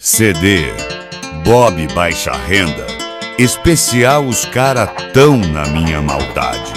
CD Bob Baixa Renda. Especial Os Cara Tão Na Minha Maldade.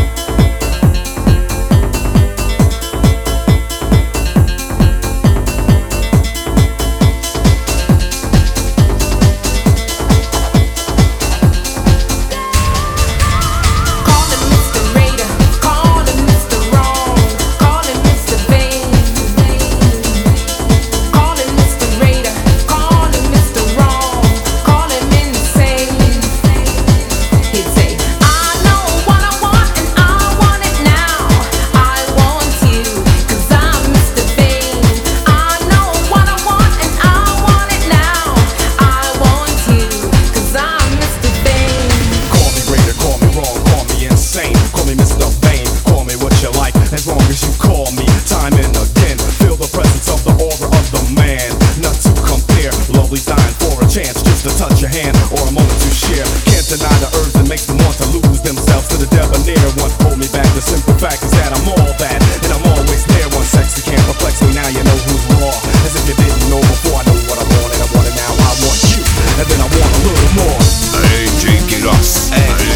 Touch your hand or a moment to share. Can't deny the urge that makes them want to lose themselves to the debonair. What hold me back, the simple fact is that I'm all that, and I'm always there. One sexy can't perplex me, now you know who's raw. As if you didn't know before, I know what I want and I want it now. I want you, and then I want a little more. AJ Queiroz,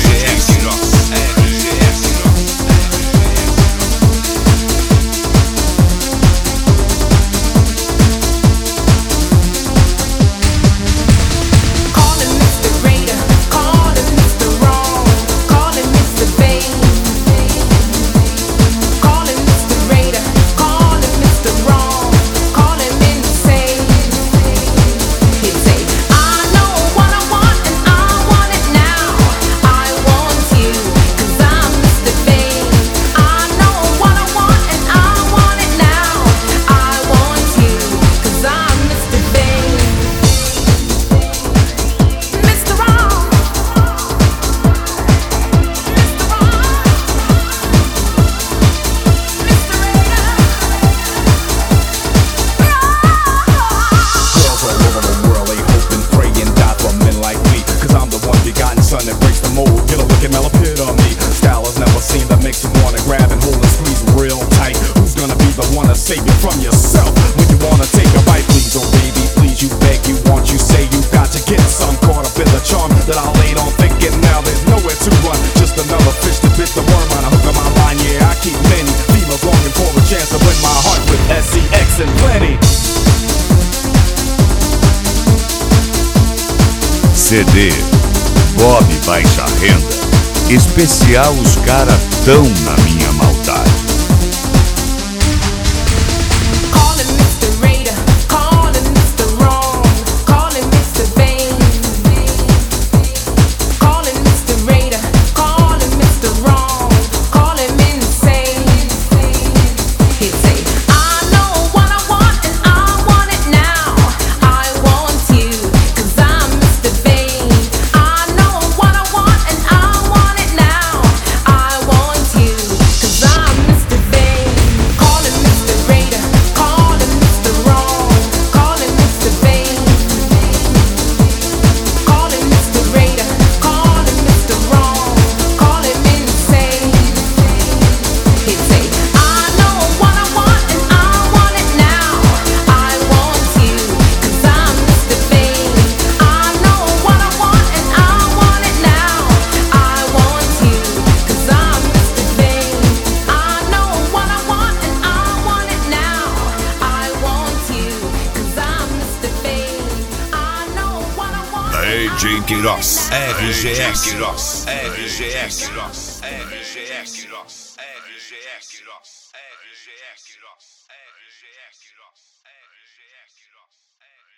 son that breaks the mold. Get a look at epitome. Style has never seen that makes you wanna grab and hold and squeeze real tight. Who's gonna be the one to save you from yourself when you wanna take a bite? Please, oh baby, please, you beg, you want, you say you got to get some. Caught up in the charm that I laid on thinking now there's nowhere to run. Just another fish to bit the worm on a hook of my line. Yeah, I keep many females longing for a chance to win my heart with SCX and plenty. CD Bob Baixa Renda. Especial Os Cara Tão Na Minha Maldade. AJ Queiroz, RGS, RGS.